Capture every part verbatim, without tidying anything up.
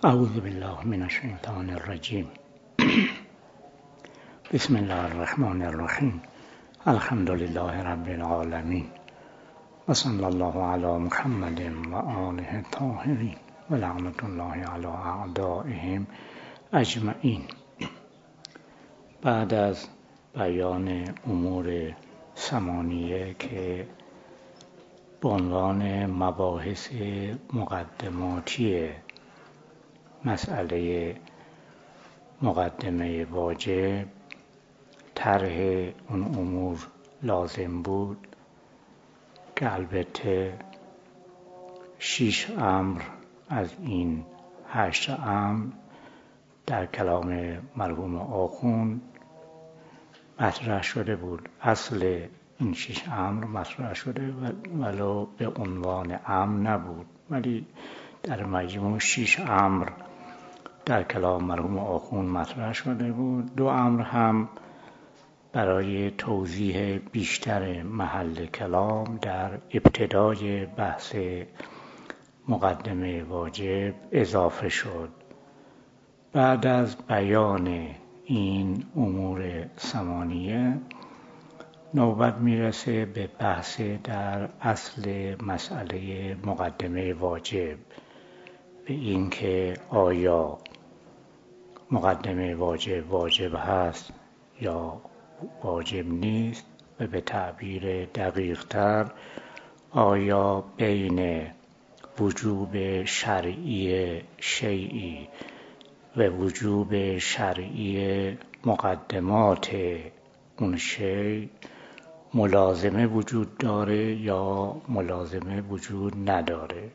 اعوذ بالله من الشیطان الرجیم. بسم الله الرحمن الرحیم. الحمد لله رب العالمین و صلی الله علی محمد و آله الطاهرین و لعنت الله علی اعدائهم اجمعین. بعد از بیان امور ثمانیه که به عنوان مباحث مقدماتی مسئله مقدمه واجب طرح اون امور لازم بود که البته شش امر از این هشت امر در کلام مرحوم آخوند مطرح شده بود. اصل این شش امر مطرح شده ولو به عنوان امر نبود، ولی در مجموع شش امر در کلام مرحوم آخوند مطرح شده بود. دو امر هم برای توضیح بیشتر محل کلام در ابتدای بحث مقدمه واجب اضافه شد. بعد از بیان این امور ثمانیه نوبت میرسه به بحث در اصل مسئله مقدمه واجب، به این که آیا مقدمه واجب واجب هست یا واجب نیست، و به تعبیر دقیق تر آیا بین وجوب شرعی شیئی و وجوب شرعی مقدمات اون شیء ملازمه وجود داره یا ملازمه وجود نداره.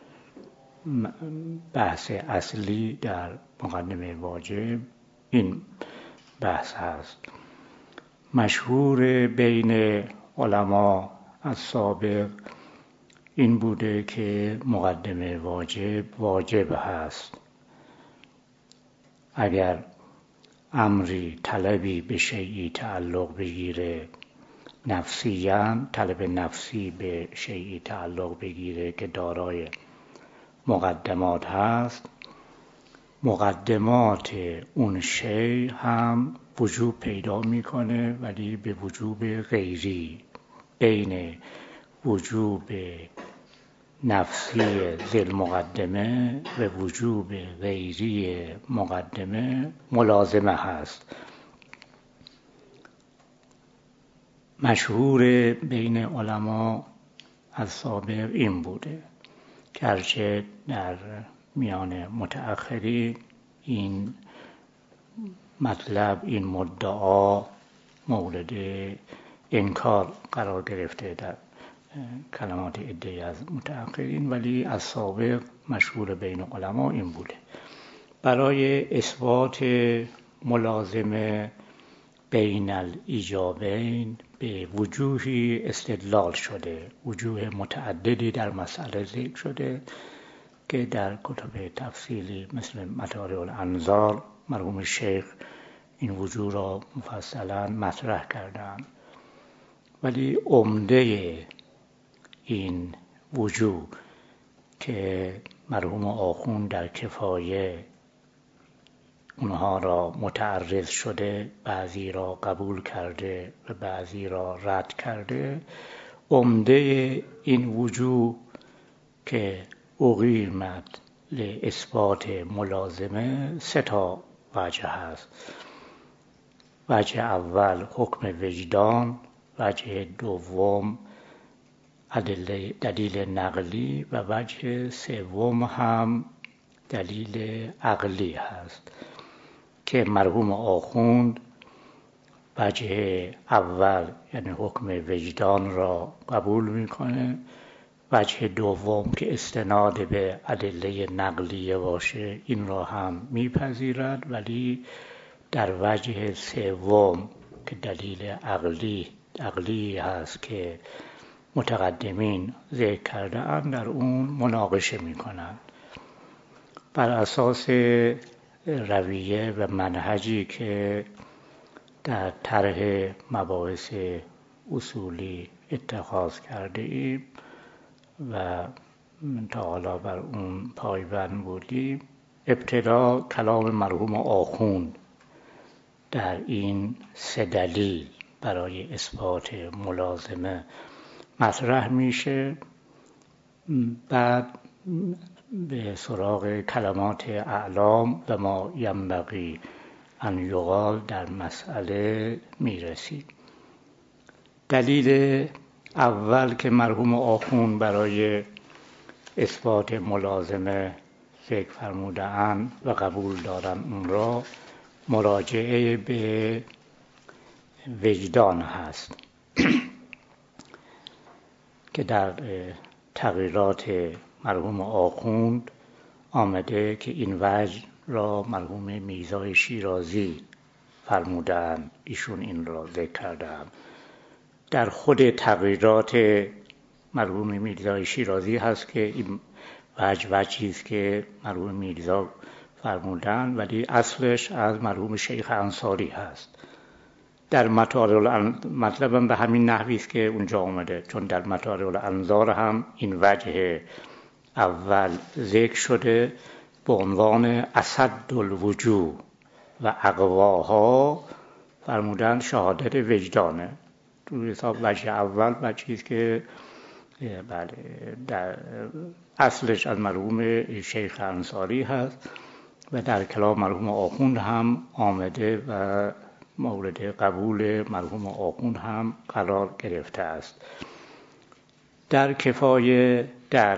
بحث اصلی در مقدمه واجب این بحث هست. مشهور بین علما از سابق این بوده که مقدمه واجب واجب هست اگر امری طلبی به شیئی تعلق بگیره، نفسیاً طلب نفسی به شیئی تعلق بگیره که دارای مقدمات هست، مقدمات اون شیء هم وجوب پیدا میکنه ولی به وجوب غیری. بین وجوب نفسی ذی مقدمه و وجوب غیری مقدمه ملازمه هست. مشهور بین علما از سابق این بوده، گرچه در میان متأخرین این مطلب، این مدعا مورد انکار قرار گرفته در کلمات عده‌ای از متأخرین، ولی از سابق مشهور بین علما این بوده. برای اثبات ملازمه بین الایجابین به وجوهی استدلال شده، وجوه متعددی در مسئله ذکر شده که در کتب تفصیلی مثل مطالع الانظار مرحوم شیخ این وجوه را مفصلا مطرح کردند، ولی عمده این وجوه که مرحوم آخوند در کفایه اونها را متعرض شده، بعضی را قبول کرده و بعضی را رد کرده، عمده این وجوه که اقیمت لاثبات ملازمه سه تا وجه هست. وجه اول حکم وجدان، وجه دوم دلیل نقلی و وجه سوم هم دلیل عقلی هست که مرحوم آخوند وجه اول یعنی حکم وجدان را قبول میکنه، وجه دوم که استناد به ادله نقلیه باشه این را هم میپذیرد، ولی در وجه سوم که دلیل عقلی عقلی هست که متقدمین ذکر کرده اند در اون مناقشه میکنند. بر اساس رویه و منهجی که در طرح مباحث اصولی اتخاذ کرده ایم و تا حالا بر اون پایبند بودیم، ابتدا کلام مرحوم آخوند در این سه دلیل برای اثبات ملازمه مطرح میشه، بعد به سراغ کلمات اعلام و ما ینبغی ان یقال در مسئله میرسید. دلیل اول که مرحوم آخوند برای اثبات ملازمه ذکر فرموده‌اند و قبول دارم اون را، مراجعه به وجدان هست که در تغییرات مرحوم آخوند آمده که این وجه را مرحوم میرزای شیرازی فرمودند، ایشون این را ذکر کردند. در خود تغییرات مرحوم میرزای شیرازی هست که این وجه وجهی است که مرحوم میرزا فرمودند، ولی اصلش از مرحوم شیخ انصاری هست. در مطالع مطلبم به همین نحوی است که اونجا آمده، چون در مطالع الانظار هم این وجه اول ذکر شده به عنوان اسد الوجوه و اقواها، فرمودن شهادت وجدانه. تو حساب وجه اول وجهی است که بله در اصلش از مرحوم شیخ انصاری هست و در کلام مرحوم آخوند هم آمده و مورد قبول مرحوم آخوند هم قرار گرفته است. در کفایه در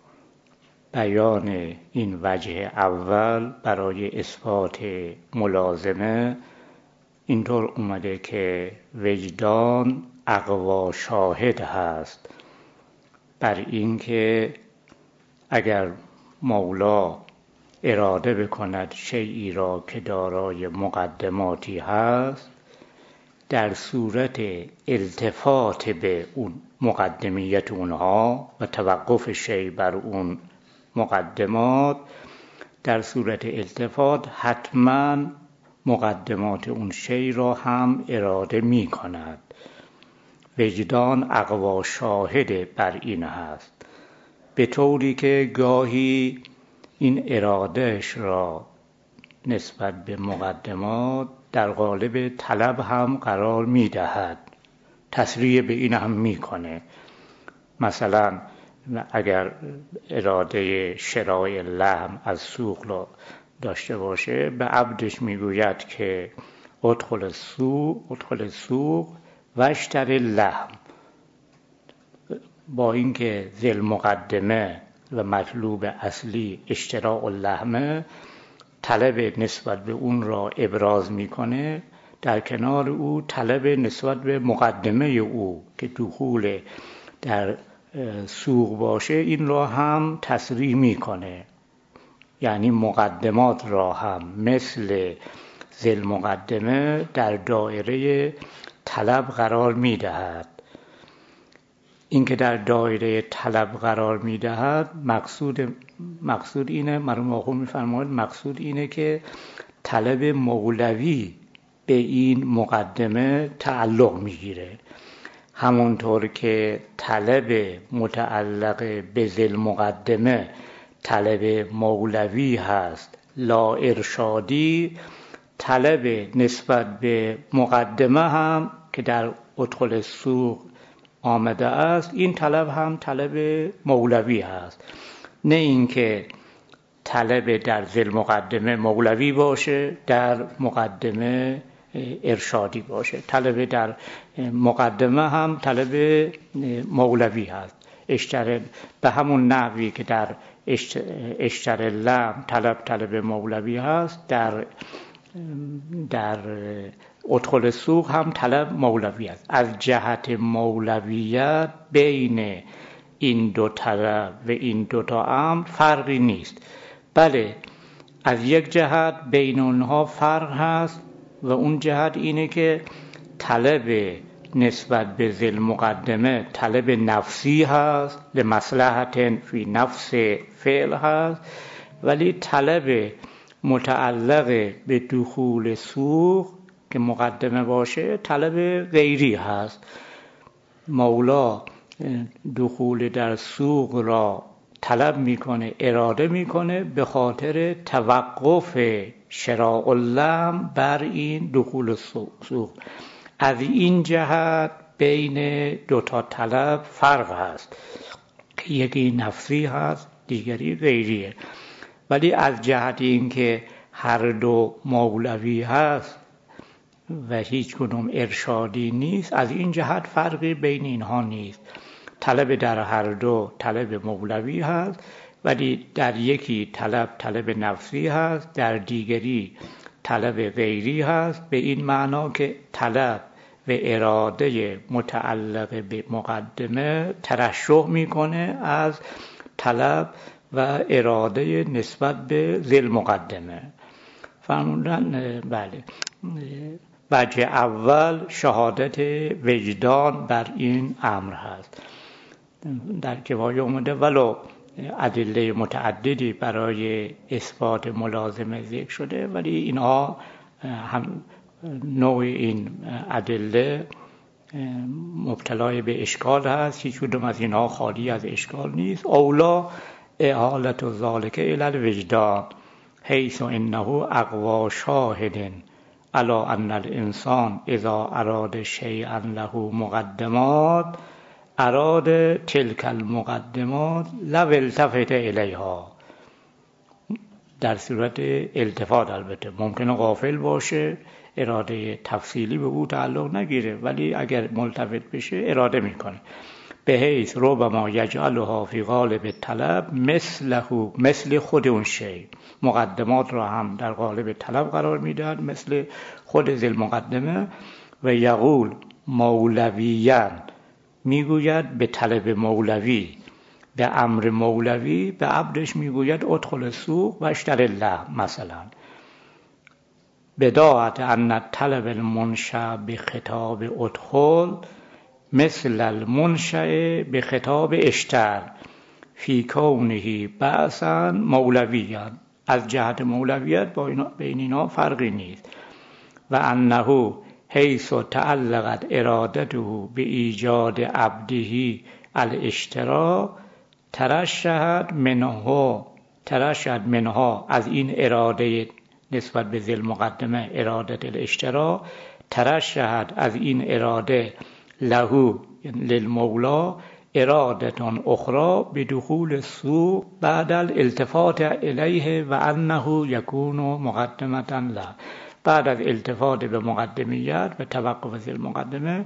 بیان این وجه اول برای اثبات ملازمه اینطور اومده که وجدان اقوا شاهد هست بر اینکه اگر مولا اراده بکند شیئی را که دارای مقدماتی هست، در صورت التفات به اون مقدمیت اونها و توقف شیء بر اون مقدمات، در صورت التفات حتما مقدمات اون شیء را هم اراده می کند. وجدان اقوا شاهد بر این هست، به طوری که گاهی این ارادهش را نسبت به مقدمات در قالب طلب هم قرار می دهد، تسریع به این هم می کنه. مثلا اگر اراده شراء لحم از سوق را داشته باشه، به عبدش می گوید که ادخل السوق ادخل السوق و اشتری اللحم، با اینکه ذل مقدمه و مطلوب اصلی اشتراء اللحمه، طلب نسبت به اون را ابراز میکنه، در کنار او طلب نسبت به مقدمه او که دخول در سوق باشه این را هم تصریح میکنه. یعنی مقدمات را هم مثل ذل مقدمه در دایره طلب قرار میدهد. این که در دایره طلب قرار میدهد مقصود مقصود اینه، مرحوم آخوند میفرماید مقصود اینه که طلب مولوی به این مقدمه تعلق میگیره، همونطور که طلب متعلق به ذل مقدمه طلب مولوی هست لا ارشادی، طلب نسبت به مقدمه هم که در ادخل السوق آمده است، این طلب هم طلب مولوی هست، نه اینکه طلب در ذل مقدمه مولوی باشه در مقدمه ارشادی باشه. طلب در مقدمه هم طلب مولوی هست. اشتر به همون نحوی که در اشتر لم طلب طلب مولوی هست، در در ادخل السوق هم طلب مولوی است. از جهت مولویت بین این دو طلب و این دو تا امر فرقی نیست. بله از یک جهت بین اونها فرق هست و اون جهت اینه که طلب نسبت به ذل مقدمه طلب نفسی هست، لمصلحت فی نفس فعل هست، ولی طلب متعلق به دخول سوق که مقدمه باشه طلب غیری هست. مولا دخول در سوق را طلب میکنه، اراده میکنه به خاطر توقف شراء اللحم بر این دخول سوق. از این جهت بین دوتا طلب فرق هست، یکی نفسی هست دیگری غیریه، ولی از جهت اینکه هر دو مولوی هست و هیچ کدوم ارشادی نیست، از این جهت فرقی بین اینها نیست. طلب در هر دو طلب مولوی هست، ولی در یکی طلب طلب نفسی هست، در دیگری طلب غیری هست، به این معنا که طلب و اراده متعلق به مقدمه ترشح میکنه از طلب و اراده نسبت به ذی مقدمه. فرمودن بله، وجه اول شهادت وجدان بر این امر هست. در کفایه اومده ولو ادله متعددی برای اثبات ملازمه ذکر شده، ولی اینها هم نوع این ادله مبتلای به اشکال هست، هیچ کدوم از اینها خالی از اشکال نیست. اولا احالت ذالک الی الوجدان حیث انه اقوا شاهد علی ان الانسان اذا اراد شیئا له مقدمات اراد تلک المقدمات لو التفت الیها. در صورت التفات البته ممکنه غافل باشه، اراده تفصیلی به او تعلق نگیره، ولی اگر ملتفت بشه اراده میکنه. به حیث ربما یجعلها فی غالب طلب مثله، مثل خود اون شی. مقدمات را هم در قالب طلب قرار میدن مثل خود ذی المقدمه. و یقول مولویان، میگوید به طلب مولوی، به امر مولوی به عبدش میگوید ادخل السوق و اشتر اللحم مثلا. بداعت ان طلب المنشأ به خطاب ادخل مثل المنشأ به خطاب اشتر فی کونه بعثا مولویا. از جهت مولویت بین اینا فرقی نیست. و انه حیث تعلقت ارادته به ایجاد عبده الاشترا ترشحت منها ترشحت منها از این اراده نسبت به ذی المقدمه اراده الاشترا، ترشحت از این اراده له للمولا ارادتان اخرى بدخول السوق بعد الالتفات الیه و انه یکون مقدمتا له. بعد از التفات به مقدمیت و توقف ذی المقدمه،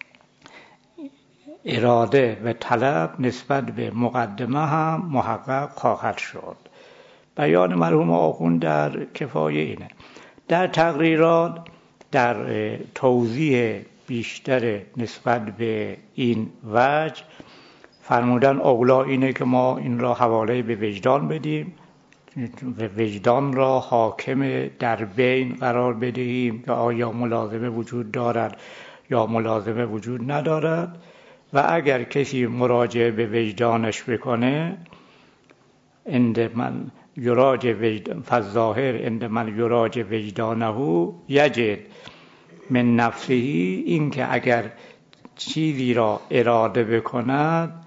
اراده و طلب نسبت به مقدمه هم محقق خواهد شد. بیان مرحوم آخوند در کفایه اینه. در تقریرات در توضیح بیشتر نسبت به این وجه فرمودن اولا اینه که ما این را حواله به وجدان بدیم و وجدان را حاکم در بین قرار بدهیم که آیا ملازمه وجود دارد یا ملازمه وجود ندارد. و اگر کسی مراجعه به وجدانش بکنه، عند من یراجع وجدان فالظاهر عند من یراجع وجدانه یجد من نفسه، این که اگر چیزی را اراده بکند،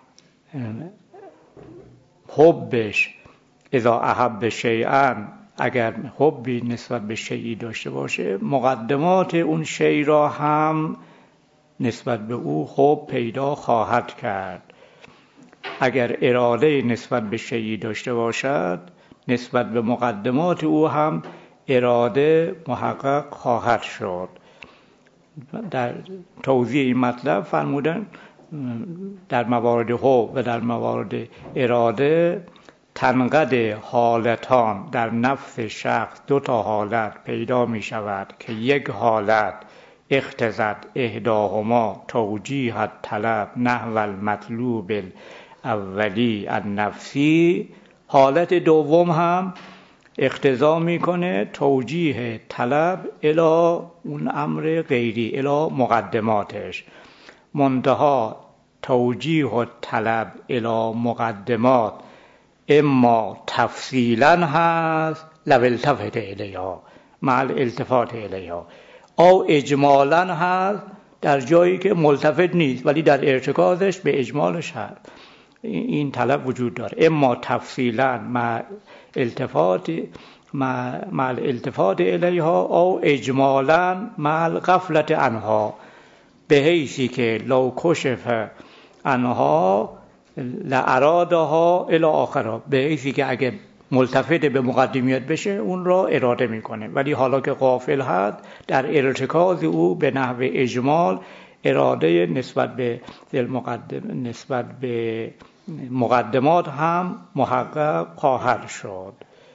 حبش اذا احب شیئا، اگر حبی نسبت به شیئی داشته باشه، مقدمات اون شیء را هم نسبت به او حب پیدا خواهد کرد. اگر اراده نسبت به شیئی داشته باشد، نسبت به مقدمات او هم اراده محقق خواهد شد. در توضیح این مطلب فرمودن در موارد حب و در موارد اراده تنقد حالتان در نفس شخص دو تا حالت پیدا می شود که یک حالت اختزت احداهما توجیه الطلب نحو المطلوب اولی النفسی، حالت دوم هم اقتضا میکنه توجیه طلب الی اون امر غیری، الی مقدماتش. منتها توجیه طلب الی مقدمات اما تفصیلا هست لو التفت الیها مع الالتفات الیها، او اجمالا هست در جایی که ملتفت نیست ولی در ارتکازش به اجمالش هست. این طلب وجود داره، اما تفصیلا مع التفات مع الالتفات الیها او اجمالا مع الغفلت عنها، به حیثی که لو کشف عنها لارادها الی آخرها، به حیثی که اگه ملتفت به مقدمیت بشه اون را اراده میکنه، ولی حالا که غافل هست در ارتکاز او به نحو اجمال اراده نسبت به مقدم نسبت به مقدمات هم محقق خواهد شد.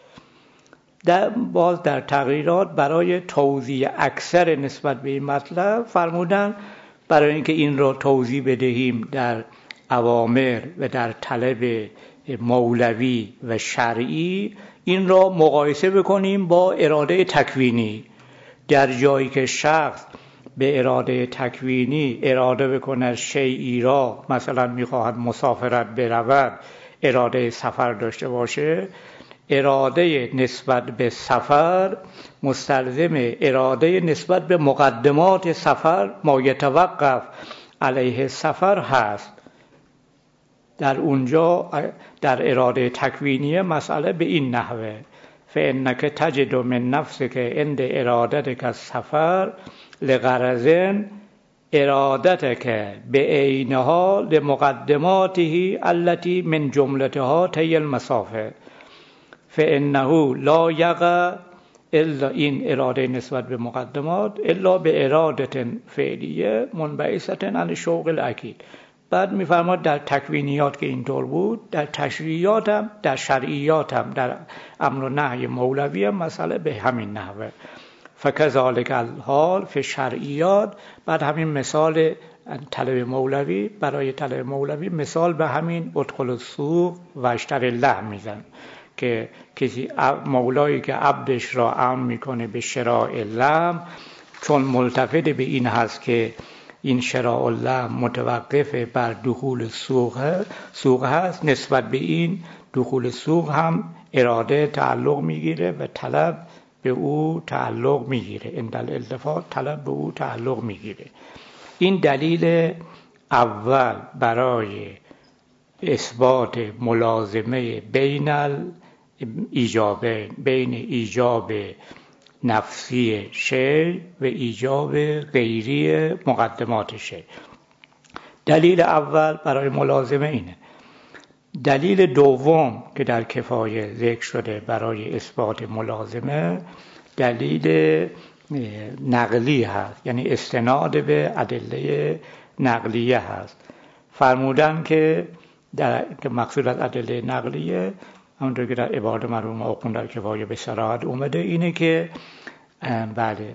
در باز در تغییرات برای توضیح اکثر نسبت به این مطلب فرمودن برای اینکه این را توضیح بدهیم در اوامر و در طلب مولوی و شرعی، این را مقایسه بکنیم با اراده تکوینی. در جایی که شخص به اراده تکوینی اراده بکند شیئی را، مثلا میخواهد مسافرت برود، اراده سفر داشته باشه، اراده نسبت به سفر مستلزم اراده نسبت به مقدمات سفر ما یتوقف علیه سفر هست. در اونجا در اراده تکوینی مسئله به این نحوه: فانک تجد من نفسک عند ارادتک السفر لغرض ارادتک بعینها لمقدماته التي من جملتها طی المسافه فانه لا یقع الا، این اراده نسبت به مقدمات، الا به اراده فعلیه منبعثه عن الشوق الاکید. بعد میفرماد در تکوینیات که اینطور بود، در تشریعیات هم، در شرعیات هم، در امر و نهی مولوی هم مسئله به همین نحوه. فکذالک الحال فی شرعیات. بعد همین مثال طلب مولوی، برای طلب مولوی مثال به همین ادخل السوق و اشتر اللحم میزن که کسی مولایی که عبدش را امر میکنه به شراء لحم، چون ملتفت به این هست که این شراء اللحم متوقف بر دخول سوق سوق هست، نسبت به این دخول سوق هم اراده تعلق میگیره و طلب به او تعلق میگیره، عند الالتفات طلب به او تعلق میگیره. این دلیل اول برای اثبات ملازمه بین ایجابه، بین ایجاب نفسی شی و ایجاب غیری مقدمات شی. دلیل اول برای ملازمه اینه. دلیل دوم که در کفایه ذکر شده برای اثبات ملازمه، دلیل نقلی هست، یعنی استناد به ادله نقلیه هست. فرمودن که در مقصود از ادله نقلیه، همونطور که در عبارت مرحوم آخوند در کفایه به صراحت اومده، اینه که بله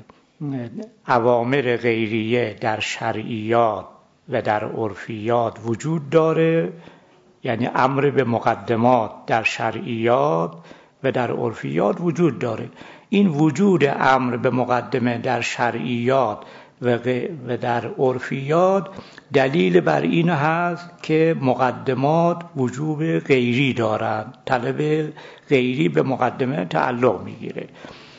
اوامر غیریه در شرعیات و در عرفیات وجود داره، یعنی امر به مقدمات در شرعیات و در عرفیات وجود داره. این وجود امر به مقدمه در شرعیات و در عرفیات دلیل بر این هست که مقدمات وجوب غیری دارند، طلب غیری به مقدمه تعلق میگیره.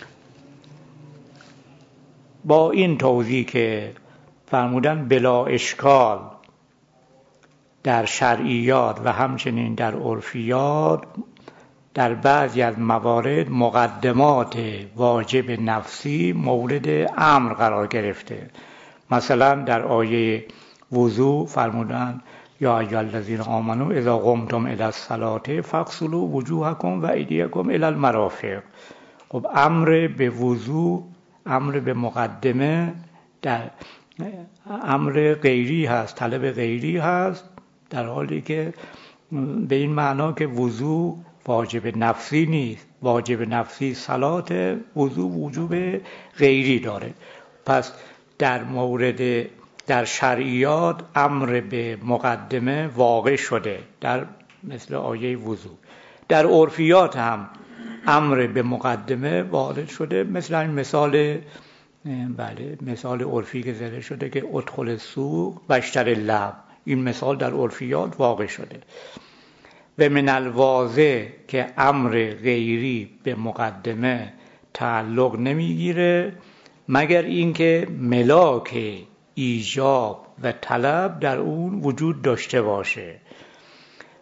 با این توضیح که فرمودن بلا اشکال در شرعیات و همچنین در عرفیات در بعضی از موارد مقدمات واجب نفسی مورد امر قرار گرفته. مثلا در آیه وضو فرمودن یا ایها الذین آمنوا اذا قمتم الی الصلاة فاغسلوا وجوهکم و ایدیکم الی المرافق. خب امر به وضو، امر به مقدمه در امر غیری هست، طلب غیری هست، در حالی که به این معنا که وضو واجب نفسی نیست. واجب نفسی صلات، وضو وجوب غیری داره. پس در مورد در شرعیات امر به مقدمه واقع شده، در مثل آیه وضو. در عرفیات هم امر به مقدمه وارد شده، مثل این مثال بله مثال عرفی که زده شده که ادخل السوق و اشتر اللحم. این مثال در عرفیات واقع شده. و من الواضح که امر غیری به مقدمه تعلق نمیگیره مگر اینکه ملاک ایجاب و طلب در اون وجود داشته باشه.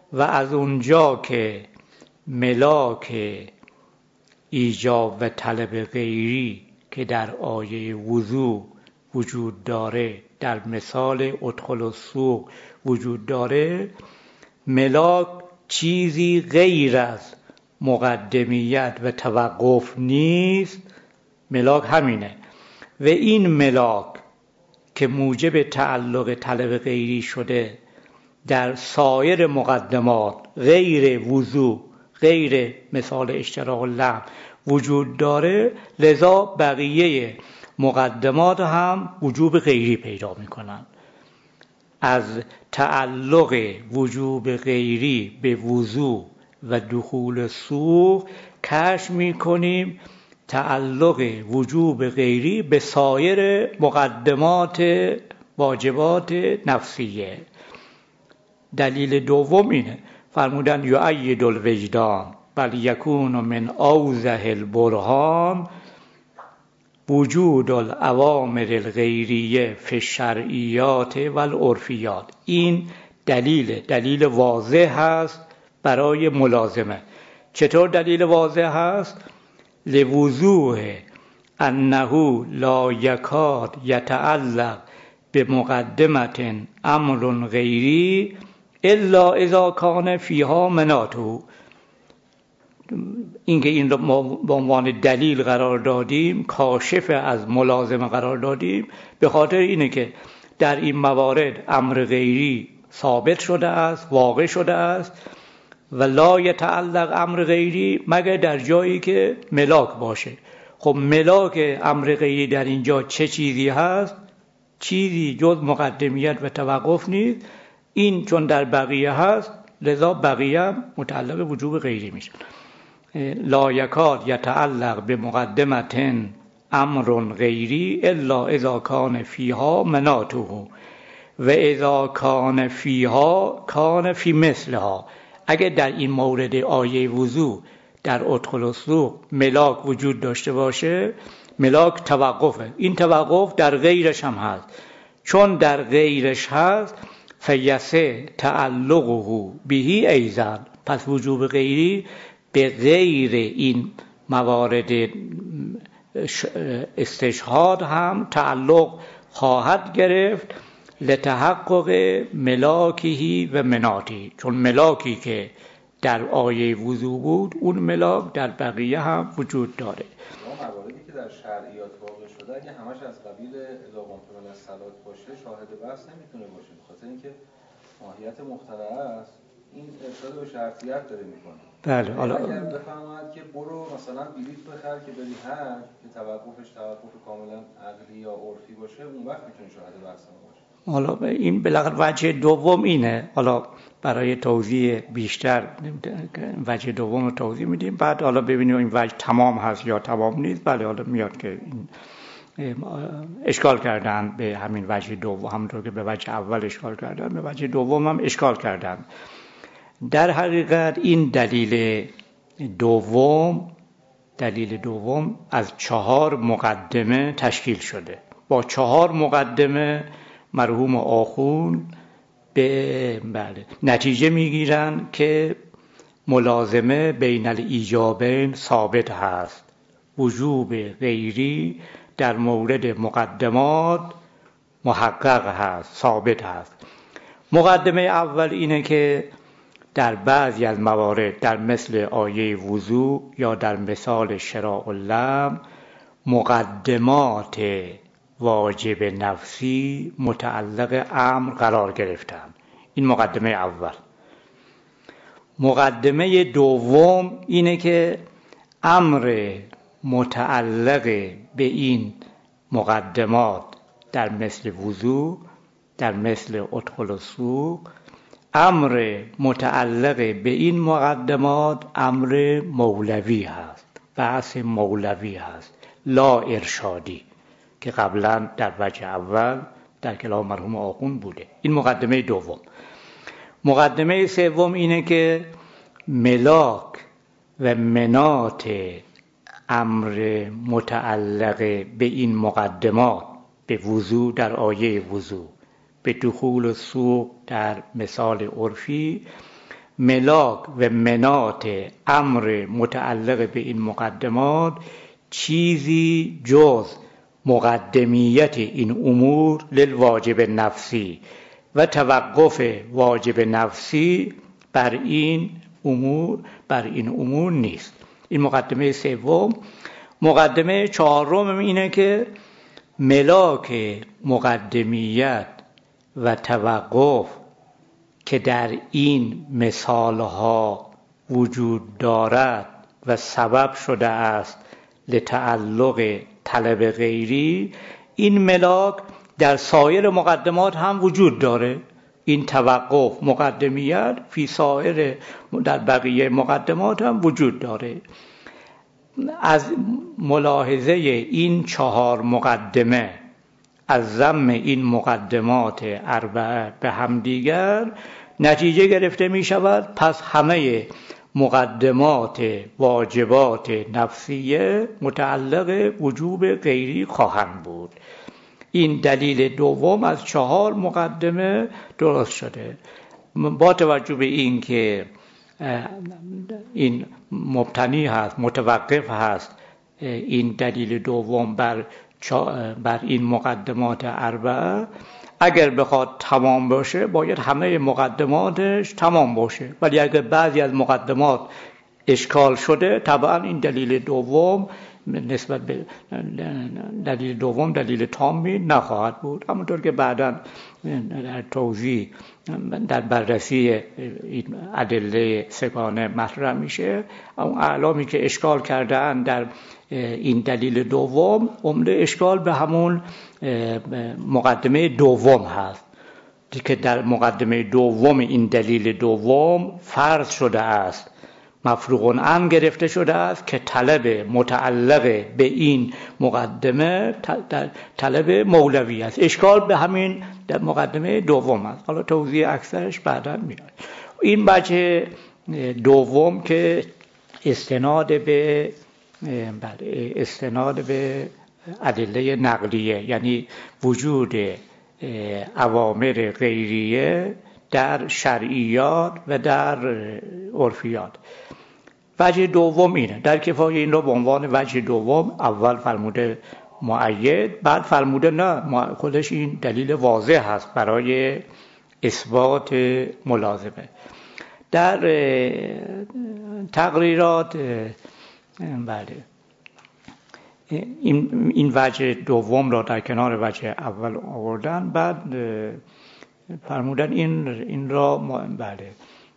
و از اونجا که ملاک ایجاب و طلب غیری که در آیه وضو وجود داره، در مثال ادخل السوق وجود داره، ملاک چیزی غیر از مقدمیت و توقف نیست. ملاک همینه و این ملاک که موجب تعلق طلب غیری شده در سایر مقدمات غیر وضو، غیر مثال اشتراک اللحم وجود داره، لذا بقیه مقدمات هم وجوب غیری پیدا میکنن. از تعلق وجوب غیری به وضو و دخول سوق کشف میکنیم تعلق وجوب غیری به سایر مقدمات واجبات نفسیه. دلیل دوم اینه، فرمودن یؤید الوجدان بل یکون من اوضح البرهان وجود الاوامر الغیریه فی الشرعیات و العرفیات. این دلیل دلیل واضح هست برای ملازمه. چطور دلیل واضح هست؟ لوضوح انه لا یکاد یتعلق به مقدمت امر غیری الا اذا کان فیها مناطه. اینکه این رو ما به عنوان دلیل قرار دادیم، کاشف از ملازمه قرار دادیم، به خاطر اینه که در این موارد امر غیری ثابت شده است، واقع شده است و لا یتعلق امر غیری مگر در جایی که ملاک باشه. خب ملاک امر غیری در اینجا چه چیزی هست؟ چیزی جز مقدمیت و توقف نیست. این چون در بقیه هست لذا بقیه هم متعلق وجوب غیری میشه. لا یکاد یتعلق به مقدمت امر غیری الا اذا کان فیها مناطه و اذا کان فیها کان فی مثلها. اگر در این مورد آیه وضو در ادخل السوق ملاک وجود داشته باشه، ملاک توقفه. این توقف در غیرش هم هست. چون در غیرش هست فیسه تعلقه بهی ایضا، پس وجوب غیری به غیر این موارد استشهاد هم تعلق خواهد گرفت لتحقق ملاکی و مناطی. چون ملاکی که در آیه وضو بود اون ملاک در بقیه هم وجود داره. مواردی که در شرعیات واقع شده اگه همش از قبیل اذا قمتم الی الصلاة باشه شاهد بحث نمیتونه باشه، بخاطر اینکه ماهیت مخترعه است. این ارشاد به شرطیت داره میکنه. بله. حالا اگر بفرماید که برو مثلا بلیط بخر که بری حج که توقفش توقف کاملا عقلی یا عرفی باشه، اون وقت میتونه شاهد بحث باشه. حالا این بالاخره وجه دوم اینه. حالا برای توضیح بیشتر وجه دوم رو توضیح میدیم، بعد حالا ببینیم این وجه تمام هست یا تمام نیست. بله حالا میاد که این اشکال کردن به همین وجه دوم، همونطور که به وجه اول اشکال کردن به وجه دوم هم اشکال کردن. در حقیقت این دلیل دوم دلیل دوم از چهار مقدمه تشکیل شده. با چهار مقدمه مرحوم آخوند به بله نتیجه میگیرن که ملازمه بین الایجابین ثابت هست. وجوب غیری در مورد مقدمات محقق هست، ثابت هست. مقدمه اول اینه که در بعضی از موارد در مثل آیه وضو یا در مثال شراء اللحم مقدمات واجب نفسی متعلق امر قرار گرفتن. این مقدمه اول. مقدمه دوم اینه که امر متعلق به این مقدمات در مثل وضو، در مثل ادخل السوق، امر متعلق به این مقدمات امر مولوی هست، بحث مولوی هست، لا ارشادی، که قبلا در وجه اول در کلام مرحوم آخوند بوده. این مقدمه دوم. مقدمه سوم اینه که ملاک و منات امر متعلق به این مقدمات، به وضو در آیه وضو، به دخول سوق در مثال عرفی ملاک و منات امر متعلق به این مقدمات چیزی جز مقدمیت این امور للواجب نفسی و توقف واجب نفسی بر این امور بر این امور نیست. این مقدمه سوم. مقدمه چهارم اینه که ملاک مقدمیت و توقف که در این مثالها وجود دارد و سبب شده است لتعلق طلب غیری، این ملاک در سایر مقدمات هم وجود داره. این توقف مقدمیت فی سایر در بقیه مقدمات هم وجود داره. از ملاحظه این چهار مقدمه از ضم این مقدمات اربعه به همدیگر نتیجه گرفته می شود پس همه مقدمات واجبات نفسیه متعلق وجوب غیری خواهند بود. این دلیل دوم از چهار مقدمه درست شده. با توجه به این که این مبتنی هست، متوقف هست، این دلیل دوم بر بر این مقدمات اربعه، اگر بخواد تمام باشه باید همه مقدماتش تمام باشه، ولی اگر بعضی از مقدمات اشکال شده طبعا این دلیل دوم نسبت به دلیل دوم دلیل تامی نخواهد بود. همونطور که بعدا در توضیح در بررسی این ادله سگانه مطرح میشه، اون اعلامی که اشکال کردن در این دلیل دوم عمده اشکال به همون مقدمه دوم هست که در مقدمه دوم این دلیل دوم فرض شده است، مفروغ عنه گرفته شده است که طلب متعلق به این مقدمه طلب مولوی است. اشکال به همین در مقدمه دوم است. حالا توضیح اکثرش بعدا میاد. این بچه دوم که استناد به استناد به ادله نقلیه، یعنی وجود اوامر غیریه در شرعیات و در عرفیات. وجه دوم اینه، در کفایه این رو به عنوان وجه دوم اول فرموده مؤید، بعد فرموده نه خودش این دلیل واضح هست برای اثبات ملازمه. در تقریرات بله این این وجه دوم را در کنار وجه اول آوردن، بعد فرمودن این این را بله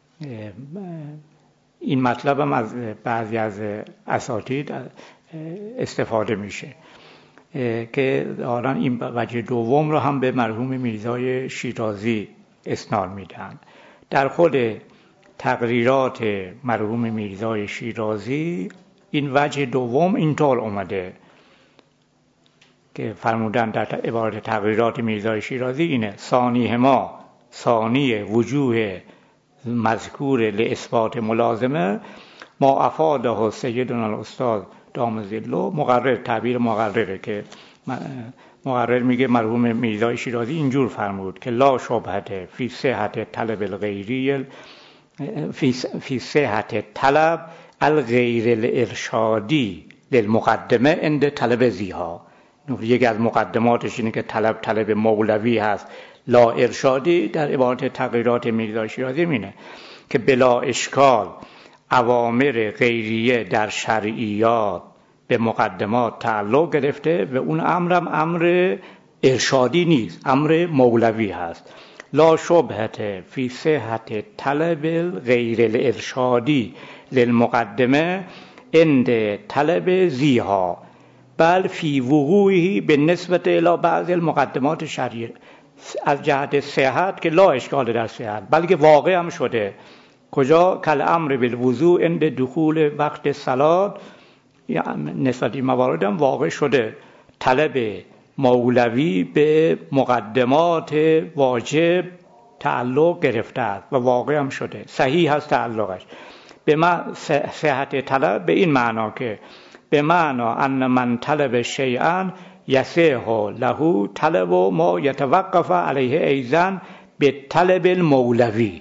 این مطلب هم از بعضی از اساتید استفاده میشه که دارن این وجه دوم را هم به مرحوم میرزای شیرازی اسناد میدن. در خود تقریرات مرحوم میرزای شیرازی این وجه دوم اینطور اومده که فرمودن در عبارت تقریرات میرزای شیرازی اینه: ثانی ما ثانی وجوه مذکور لاثبات ملازمه ما افاده سیدنا الاستاد دام ظله. مقرر، تعبیر مقرره که مقرر میگه مرحوم میرزای شیرازی اینجور فرمود که لا شبهه فی صحت طلب الغیری فی فی صحت طلب الغیر الارشادی للمقدمه عند طلب زیها. یکی از مقدماتش اینه که طلب طلب مولوی هست لا ارشادی. در عبارت تقریرات میرزای شیرازی مینه که بلا اشکال اوامر غیریه در شرعیات به مقدمات تعلق گرفته و اون امرم امر ارشادی نیست، امر مولوی هست. لا شبهه فی صحت طلب غیر الارشادی للمقدمه عند طلب زیها بل فی وقوعی به نسبت الی بعض المقدمات شرعیه. از جهت صحت که لا اشکال در صحت، بلکه واقع هم شده. کجا؟ کل امر بالوضوء عند دخول وقت صلات، نسبت این موارد هم واقع شده. طلب مولوی به مقدمات واجب تعلق گرفته است و واقع هم شده، صحیح هست تعلقش. به ما صحت طلب به این معنا که به معنا ان من طلب شیئا یصح له طلب ما یتوقف علیه ایضا به طلب المولوی.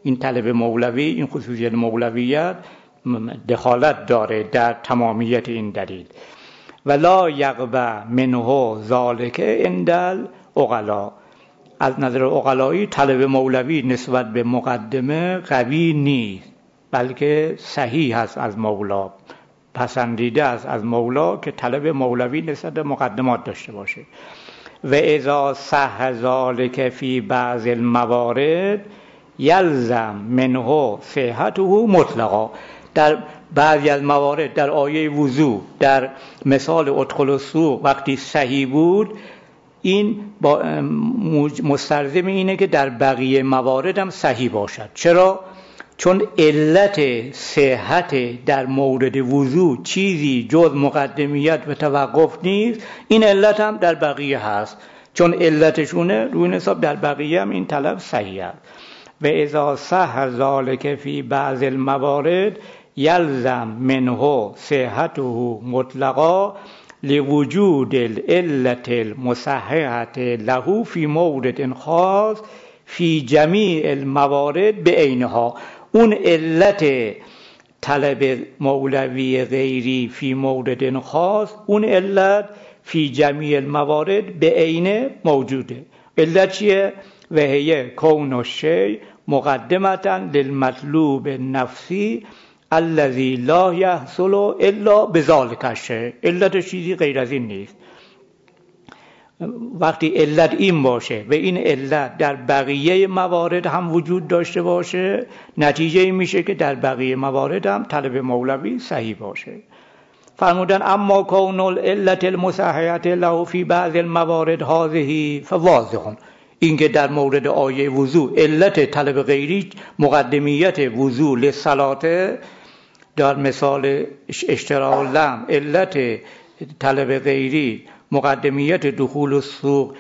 این طلب مولوی، این خصوصیت مولویت دخالت داره در تمامیت این دلیل. ولا یقبع منه ذالک عند العقلاء، از نظر عقلایی طلب مولوی نسبت به مقدمه قوی نیست، بلکه صحیح است از مولا، پسندیده است از مولا که طلب مولوی نسبت به مقدمات داشته باشه. و اذا صح ذلک فی بعض الموارد یلزم منه صحته مطلقا، در بعضی از موارد، در آیه وضو، در مثال ادخل السوق وقتی صحیح بود، این با مستلزم اینه که در بقیه موارد هم صحیح باشد. چرا؟ چون علت صحت در مورد وضو چیزی جز مقدمیت و توقف نیست، این علت هم در بقیه هست، چون علتشونه روی حساب در بقیه هم این طلب صحیح است. و اذا صح ذلک فی بعض الموارد یلزم منه صحته مطلقا لوجود العلت المصححة له فی مورد خاص فی جمیع الموارد بعینها. اون علت طلب مولوی غیری فی مورد خاص، اون علت فی جمیع الموارد بعینه موجوده. علت چیه؟ و هی کون الشیء مقدمتا للمطلوب النفسی الذی لا یحصل الا بذلک الشیء. علت چیزی غیر از این نیست. وقتی علت این باشه و این علت در بقیه موارد هم وجود داشته باشه، نتیجه این میشه که در بقیه موارد هم طلب مولوی صحیح باشه. فرمودن اما کون العلت المصححة له فی بعض الموارد هذه فواضح، این که در مورد آیه وضو علت طلب غیری مقدمیت وضو للصلاة، در مثال اشتراء اللحم علت طلب غیری مقدمیت دخول السوق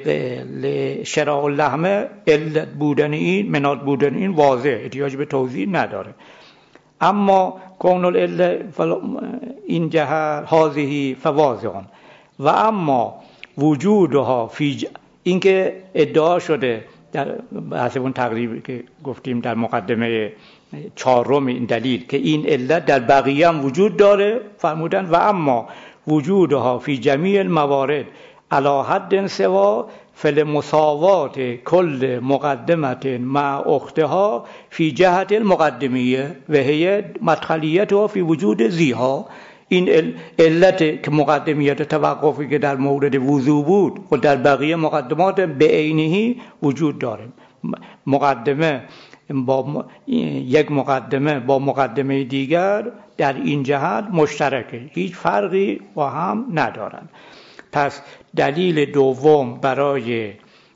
لشراء اللحم، علت بودن این، مناد بودن این واضح، احتیاج به توضیح نداره. اما کون العلت این جهت هذه فواضح و اما وجودها فی ج... این که ادعا شده در بحث اون تقریبی که گفتیم در مقدمه چهارم این دلیل که این علت در بقیه هم وجود داره، فرمودن و اما وجودها فی جمیع الموارد علی حد سوا فلمساوات کل مقدمت مع اختها فی جهت المقدمیه و هی مدخلیتها فی وجود زیها. این علت که مقدمیت توقفی که در مورد وضو بود و در بقیه مقدمات به عینه وجود داره. مقدمه با یک مقدمه با مقدمه دیگر در این جهت مشترکه، هیچ فرقی با هم ندارن. پس دلیل دوم برای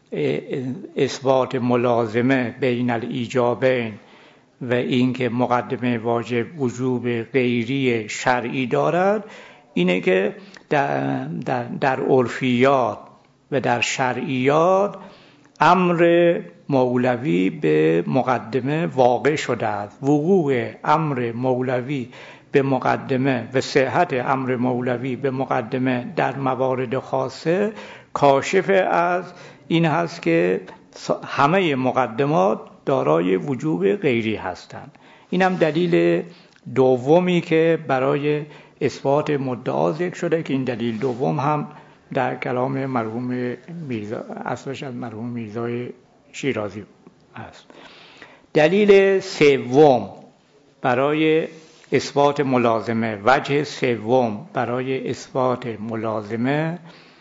اثبات ملازمه بین الایجابین و اینکه مقدمه واجب وجوب غیری شرعی دارد اینه که در, در, در عرفیات و در شرعیات امر مولوی به مقدمه واقع شده است. وقوع امر مولوی به مقدمه و صحت امر مولوی به مقدمه در موارد خاصه کاشف از این هست که همه مقدمات دارای وجوب غیری هستند. این هم دلیل دومی که برای اثبات مدعا ذکر شده که این دلیل دوم هم در کلام مرحوم میرزا، اصلش از مرحوم میرزای شیرازی است. دلیل سوم برای اثبات ملازمه، وجه سوم برای اثبات ملازمه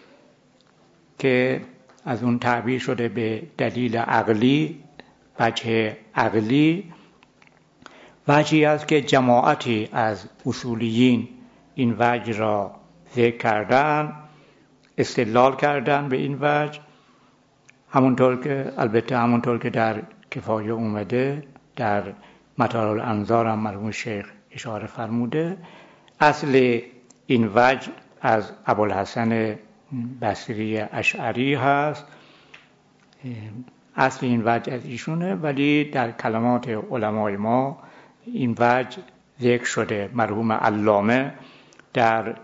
که از اون تعبیر شده به دلیل عقلی، وجه عقلی، وجهی است که جماعتی از اصولیین این وجه را ذکر کردن، استدلال کردن به این وجه، همونطور که البته همونطور که در کفایه اومده، در مطالع الانظار هم مرحوم شیخ اشاره فرموده. اصل این وجه از ابوالحسن بصری اشعری هست، اصل این وجه از ایشونه، ولی در کلمات علمای ما این وجه ذکر شده. مرحوم علامه در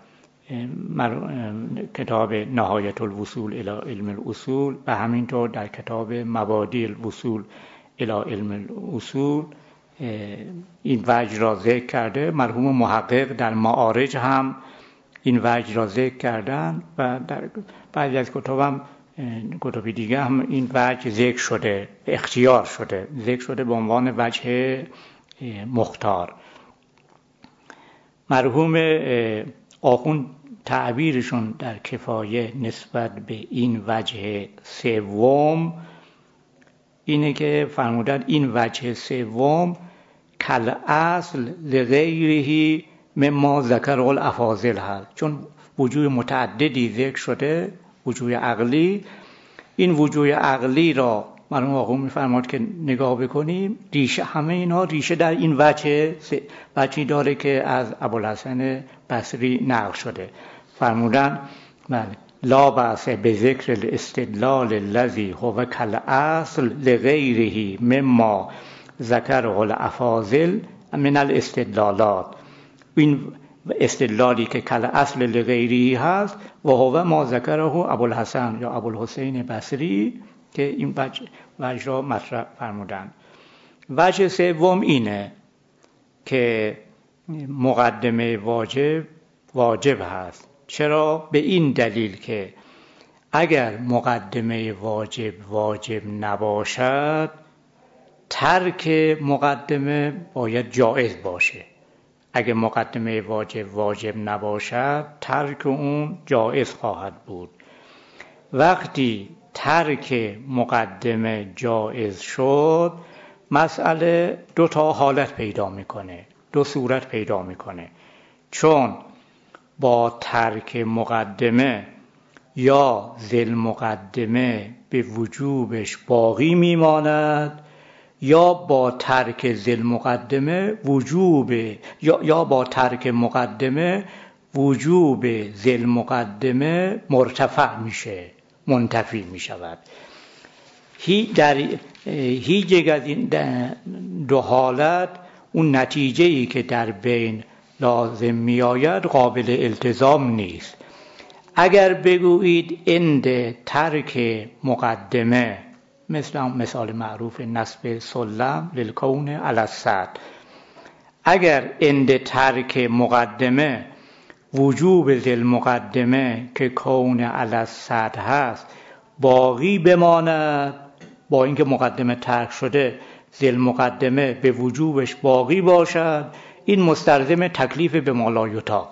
کتاب نهایت الوصول الی علم الاصول و همینطور در کتاب مبادی الوصول الی علم الاصول این وجه را ذکر کرده. مرحوم محقق در معارج هم این وجه را ذکر کردن و در بعضی از کتابم کتاب دیگه هم این وجه ذکر شده، اختیار شده، ذکر شده به عنوان وجه مختار. مرحوم آخوند تعبیرشون در کفایه نسبت به این وجه سوم اینه که فرمودن این وجه سوم کل اصل لغیره مما ذکر الافاضل هست، چون وجوه متعددی ذکر شده، وجوه عقلی. این وجوه عقلی را مرحوم آخوند می‌فرماد که نگاه بکنیم، ریشه همه اینا ریشه در این وجه وجهی داره که از ابوالحسن بصری نقل شده. فرمودن لا بأس بذکر الاستدلال الذی هو کالاصل لغیره مما ذکره الافاضل من الاستدلالات. این استدلالی که کالاصل لغیره هست و هو ما ذکره ابوالحسن یا ابوالحسین بصری که این وجه, وجه را مطرح فرمودن. وجه سوم اینه که مقدمه واجب واجب هست. چرا؟ به این دلیل که اگر مقدمه واجب واجب نباشد، ترک مقدمه باید جایز باشه. اگر مقدمه واجب واجب نباشد، ترک اون جایز خواهد بود. وقتی ترک مقدمه جایز شد، مسئله دو تا حالت پیدا میکنه، دو صورت پیدا میکنه. چون با ترک مقدمه یا ذل مقدمه به وجوبش باقی میماند، یا با ترک ذل مقدمه وجوب یا یا با ترک مقدمه وجوب ذل مقدمه مرتفع میشه، منتفی میشود. هی در هیچ یک از این دو حالت اون نتیجه‌ای که در بین لازم می آید قابل التزام نیست. اگر بگویید عند ترک مقدمه، مثل مثال معروف نصب سلم للکون علی السطح، اگر عند ترک مقدمه وجوب ذل مقدمه که کون علی السطح هست باقی بماند، با اینکه مقدمه ترک شده ذل مقدمه به وجوبش باقی باشد، این مستلزم تکلیف به ما لا یطاق،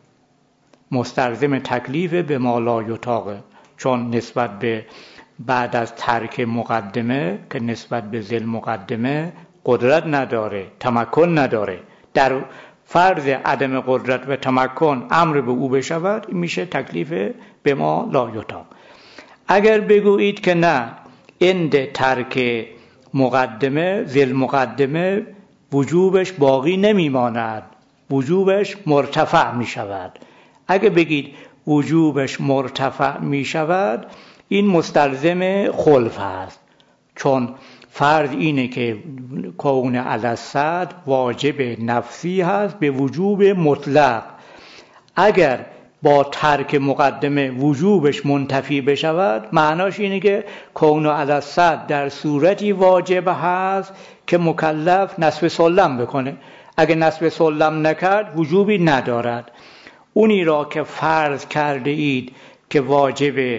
مستلزم تکلیف به ما لا یطاق. چون نسبت به بعد از ترک مقدمه که نسبت به ذل مقدمه قدرت نداره، تمکن نداره، در فرض عدم قدرت و تمکن امر به او بشود، این میشه تکلیف به ما لا یطاق. اگر بگویید که نه، عند ترک مقدمه ذل مقدمه وجوبش باقی نمیماند، وجوبش مرتفع می شود. اگه بگید وجوبش مرتفع می شود، این مستلزم خلف هست. چون فرض اینه که کون علی السطح واجب نفسی هست به وجوب مطلق. اگر با ترک مقدمه وجوبش منتفی بشود، معناش اینه که کون علی السطح در صورتی واجب هست که مکلف نصب سلم بکنه. اگه نصب سلم نکرد وجوبی ندارد. اونی را که فرض کرده اید که واجب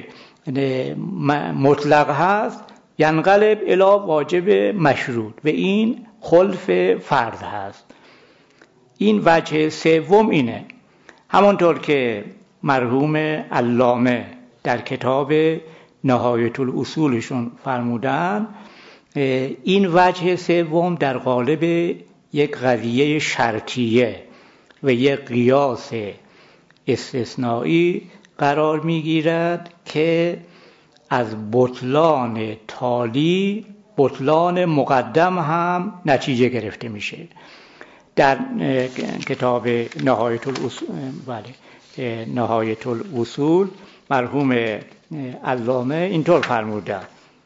مطلق هست، ینقلب الی واجب مشروط و این خلف فرض هست. این وجه سوم اینه. همانطور که مرحوم علامه در کتاب نهایت الاصولشون فرمودن، این وجه سوم در قالب یک قضیه شرطیه و یک قیاس استثنایی قرار میگیرد که از بطلان تالی بطلان مقدم هم نتیجه گرفته میشه. در کتاب نهایت الاصول بله نهایت الاصول مرحوم علامه اینطور فرموده: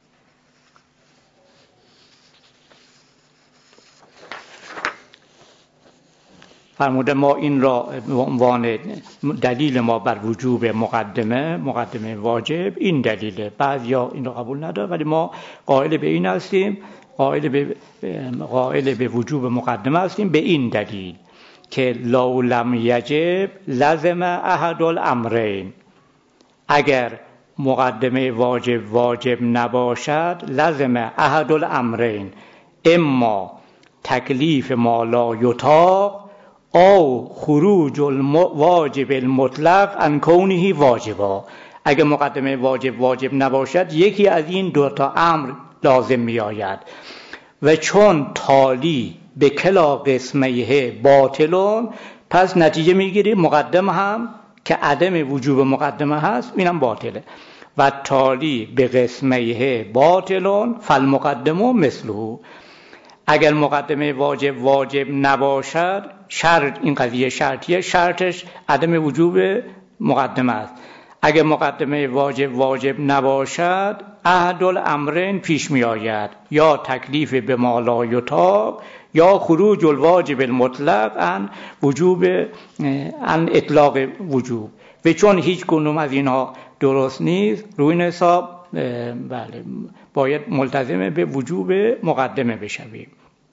فرموده ما این را به عنوان دلیل ما بر وجوب مقدمه مقدمه واجب، این دلیله. بعضیا این را قبول نداره، ولی ما قائل به این هستیم قائل به قائل به وجوب مقدمه هستیم به این دلیل که لو لم یجب لزم احد الامرین، اگر مقدمه واجب واجب نباشد لزم احد الامرین، اما تکلیف ما لا یطاق او خروج الواجب المطلق عن کونه واجبا. اگر مقدمه واجب واجب نباشد یکی از این دو تا امر لازم می آید و چون تالی به کلا قسمه باطلون، پس نتیجه میگیریم مقدم هم که عدم وجوب مقدمه هست اینم باطله. و تالی به قسمه باطلون فالمقدمه مثله. اگر مقدمه واجب واجب نباشد، شرط، این قضیه شرطیه، شرطش عدم وجوب مقدمه است. اگر مقدمه واجب واجب نباشد احد الامرین پیش می آید، یا تکلیف به ما لا یطاق یا خروج الواجب المطلق عن وجوب عن اطلاق وجوب. و چون هیچ کدوم از اینها درست نیست، روی این حساب بله باید ملتزم به وجوب مقدمه بشویم.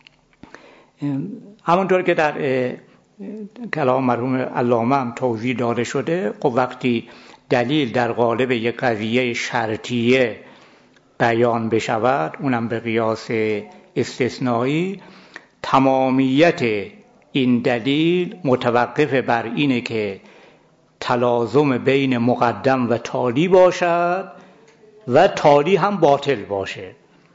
همونطور که در کلام مرحوم علامه هم توضیح داده شده، خب وقتی دلیل در قالب یک قضیه شرطیه بیان بشود، اونم به قیاس استثنایی، تمامیت این دلیل متوقف بر اینه که تلازم بین مقدم و تالی باشد و تالی هم باطل باشه.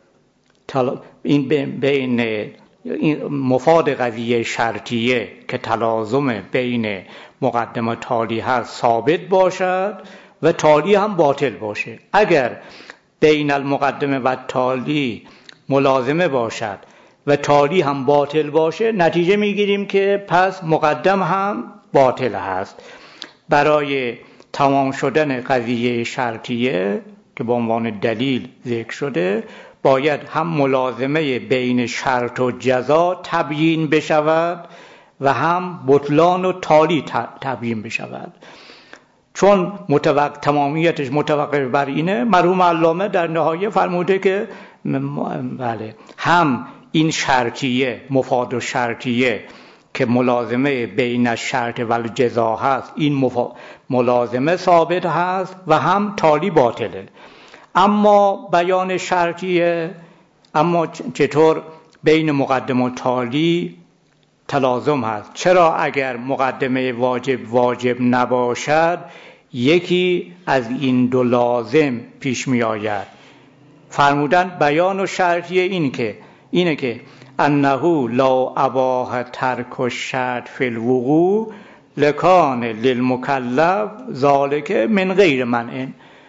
این بین این مفاد قضیه شرطیه که تلازم بین مقدم و تالی هست ثابت باشد و تالی هم باطل باشه. اگر بین المقدمه و تالی ملازمه باشد و تالی هم باطل باشه، نتیجه میگیریم که پس مقدم هم باطل هست. برای تمام شدن قضیه شرطیه که به عنوان دلیل ذکر شده، باید هم ملازمه بین شرط و جزا تبیین بشود و هم بطلان و تالی تبیین بشود. چون متوقع تمامیتش متوقف بر اینه، مرحوم علامه در نهایه فرموده که بله هم این شرطیه، مفاد و شرطیه که ملازمه بین شرط و جزا هست، این مفا... ملازمه ثابت هست و هم تالی باطله. اما بیان شرطیه، اما چطور بین مقدم و تالی تلازم هست؟ چرا اگر مقدمه واجب واجب نباشد یکی از این دو لازم پیش می آید؟ فرمودن بیان و شرطیه این که اینه که انه لا اباح ترک الشرط فی الوقوع لکان للمکلف ذالک من غیر منع.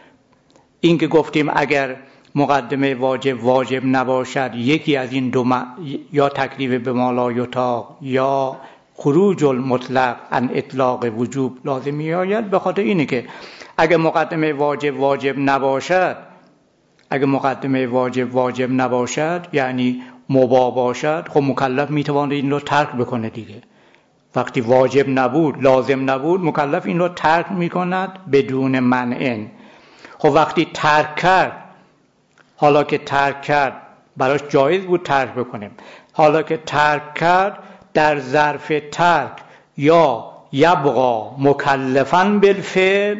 این که گفتیم اگر مقدمه واجب واجب نباشد یکی از این دو م... یا تکلیف به ما لا یطاق یا خروج المطلق عن اطلاق وجوب لازم می آید، به خاطر اینه که اگر مقدمه واجب واجب نباشد اگر مقدمه واجب واجب نباشد یعنی مباح باشد، خب مکلف میتواند این رو ترک بکنه دیگه. وقتی واجب نبود، لازم نبود، مکلف این رو ترک میکند بدون منع. خب وقتی ترک کرد، حالا که ترک کرد براش جایز بود ترک بکنیم، حالا که ترک کرد در ظرف ترک یا یبقا مکلفاً بالفعل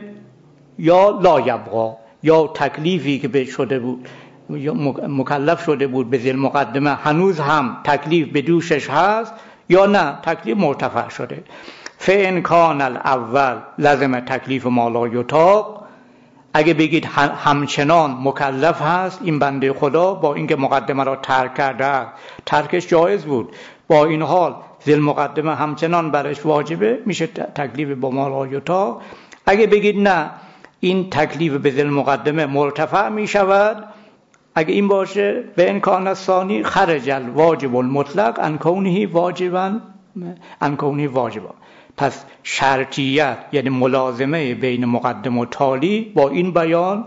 یا لا یبقا، یا تکلیفی که به شده بود یا مکلف شده بود به ذیل مقدمه هنوز هم تکلیف به دوشش هست یا نه تکلیف مرتفع شده. فإن کان الاول لازم تکلیف ما لا یطاق، اگه بگید همچنان مکلف هست این بنده خدا با اینکه مقدمه را ترک کرده، ترکش جایز بود، با این حال ذیل مقدمه همچنان برش واجبه، میشه تکلیف با ما لا یطاق. اگه بگید نه این تکلیف به ذیل مقدمه مرتفع می شود، اگه این باشه به امکان الثانی خرج الواجب المطلق عن کونه واجبا عن کونه واجبا. پس شرطیت یعنی ملازمه بین مقدم و تالی با این بیان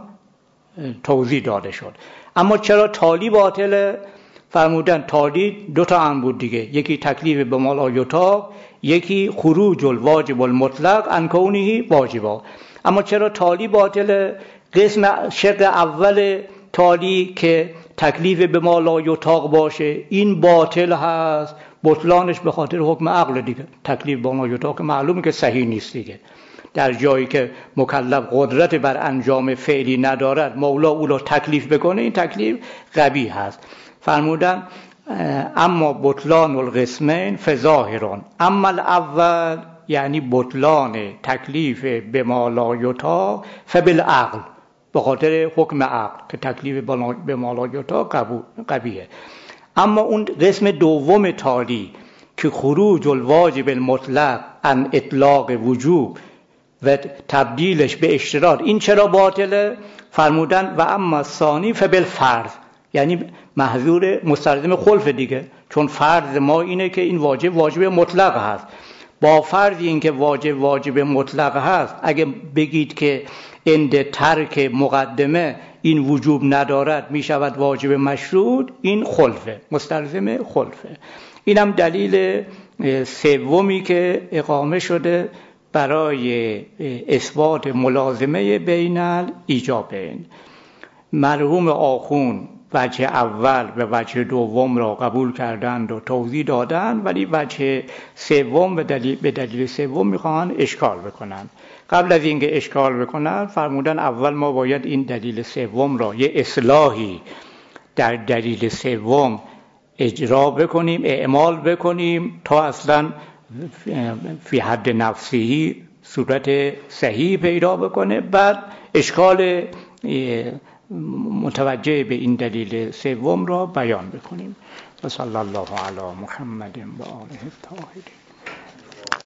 توضیح داده شد. اما چرا تالی باطله؟ فرمودن تالی دو تا امر بود دیگه، یکی تکلیف به ما لا یطاق، یکی خروج الواجب المطلق عن کونه واجبا. اما چرا تالی باطله؟ قسم شق اول تالی که تکلیف به ما لا یطاق باشه این باطل هست، بطلانش به خاطر حکم عقل دیگه. تکلیف به ما یطاق معلومه که صحیح نیست دیگه. در جایی که مکلف قدرت بر انجام فعلی ندارد مولا او را تکلیف بکنه، این تکلیف قبیح هست. فرمودن اما بطلان القسمین فظاهرون، اما الاول یعنی بطلان تکلیف به ما لا یطاق فبالعقل، به خاطر حکم عقل که تکلیف به ما لا یطاق قبیحه. اما اون قسم دوم تالی که خروج الواجب المطلق عن اطلاق وجوب و تبدیلش به اشتراط، این چرا باطله؟ فرمودن و اما ثانی فبالفرض، یعنی محظور مستلزم خلف دیگه، چون فرض ما اینه که این واجب واجب مطلق هست. با فرض این که واجب واجب مطلق هست، اگه بگید که عند ترک مقدمه این وجوب ندارد می شود واجب مشروط، این خلفه، مستلزم خلفه. اینم دلیل سومی که اقامه شده برای اثبات ملازمه بین الایجابین. مرحوم آخون وجه اول و وجه دوم را قبول کردند و توضیح دادند، ولی وجه سوم به دلیل به دلیل سوم میخوان اشکال بکنند. قبل از اینکه اشکال بکنند فرمودن اول ما باید این دلیل سوم را یه اصلاحی در دلیل سوم اجرا بکنیم، اعمال بکنیم تا اصلا فی حد نفسی صورت صحیح پیدا بکنه، بعد اشکال متوجه به این دلیل سوم را بیان بکنیم. و صلی الله علی محمد و آله الطاهرین.